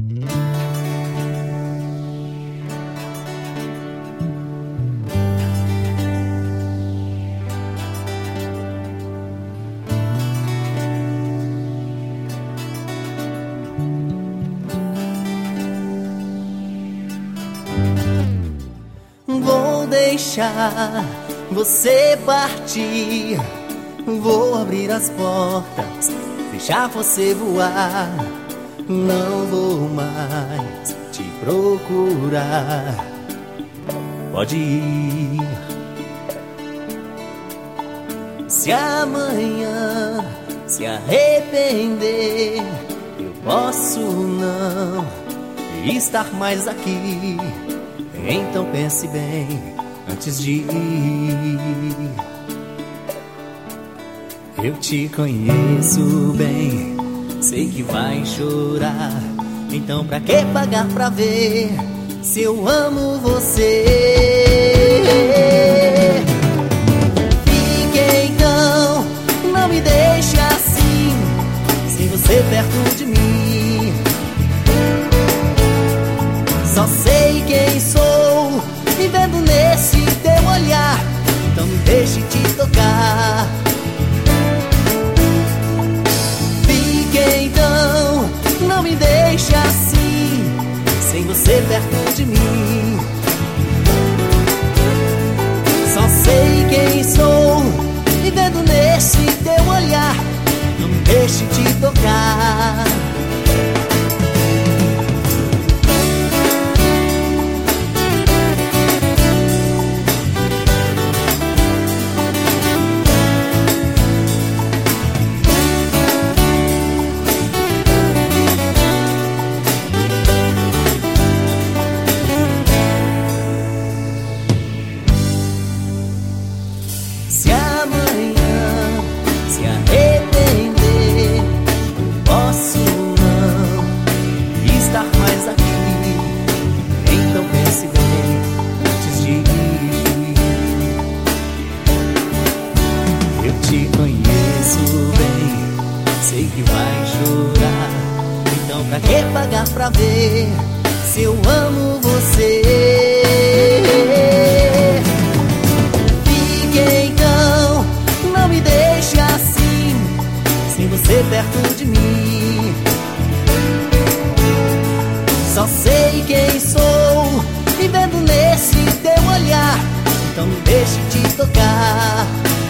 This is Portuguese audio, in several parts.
Vou deixar você partir, vou abrir as portas, deixar você voar. Não vou mais te procurar. Pode ir. Se amanhã se arrepender, eu posso não estar mais aqui. Então pense bem antes de ir. Eu te conheço bem, sei que vai chorar. Então pra que pagar pra ver se eu amo você? Fique então, não me deixe assim, sem você perto de mim. Só sei quem sou, me vendo nesse teu olhar. Então me deixe te tocar. Fique então, não me deixe assim, sem você perto de mim. Só sei quem sou, me vendo nesse teu olhar. Não me deixe te tocar. Se amanhã se arrepender, posso não estar mais aqui. Então pense bem antes de ir. Eu te conheço bem, sei que vai chorar. Então pra que pagar pra ver se eu amo você? Então, não me deixe assim, sem você perto de mim. Só sei quem sou, me vendo nesse teu olhar. Então me deixe te tocar.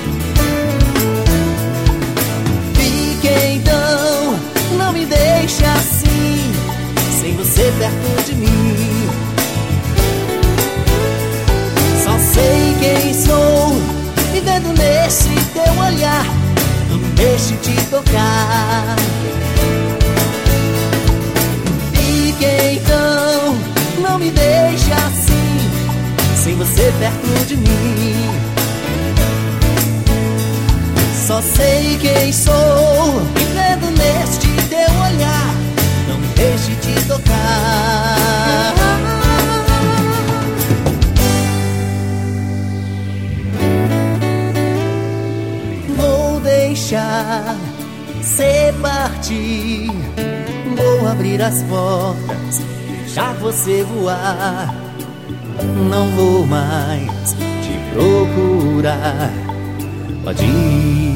Fique então, não me deixe assim, sem você perto de mim. Só sei quem sou, me vendo nesse teu olhar. Não me deixe te tocar. Fique então, não me deixe assim, sem você perto de mim. Só sei quem sou, me vendo neste teu olhar. Não me deixe te tocar. Deixar você partir, vou abrir as portas, deixar você voar. Não vou mais te procurar. Pode ir.